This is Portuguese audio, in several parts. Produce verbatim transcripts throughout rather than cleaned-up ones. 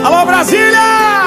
Alô, Brasília!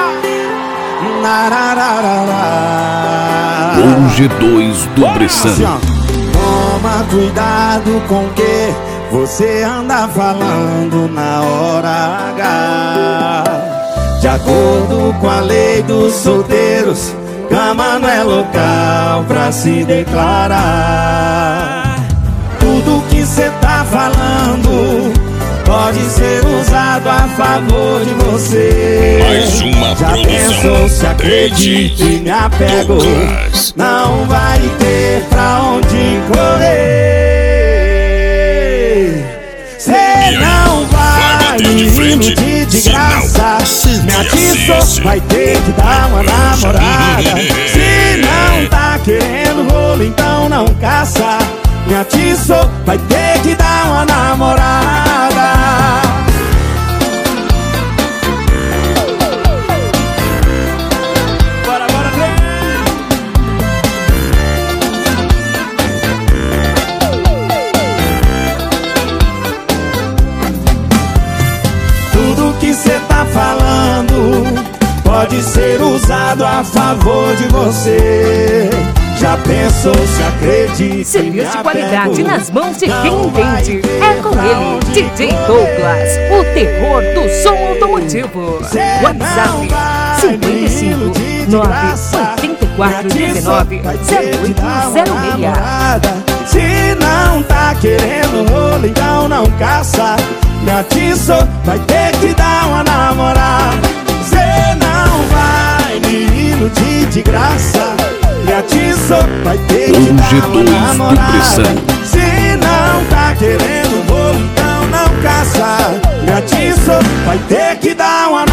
O G dois do Bressan. Toma cuidado com o que você anda falando na hora H. De acordo com a lei dos solteiros, cama não é local pra se declarar. Tudo que cê tá falando pode ser usado a favor de você. Mais uma Já produção. pensou, se acredita e me apego, não vai ter pra onde correr. Cê não vai me iludir de graça. Me atiçou, vai ter que dar uma namorada. Se não tá querendo rolo, então não caça. Me atiçou, vai ter que dar uma namorada. Bora, bora, ver. Tudo que cê tá falando pode ser usado a favor de você. Já pensou, se acredita? Serviço de qualidade nas mãos de quem entende. É com ele, D J Douglas, o terror do som automotivo. WhatsApp cinco cinco nove oito quatro um nove zero oito zero seis. Se não tá querendo rolo, então não caça. Me atiçou, vai ter que dar uma namorada. Cê não vai me iludir de graça. Me atiçou, vai ter que dar uma namorada. Se não tá querendo rolo, então não caça. Me atiçou, vai ter que dar uma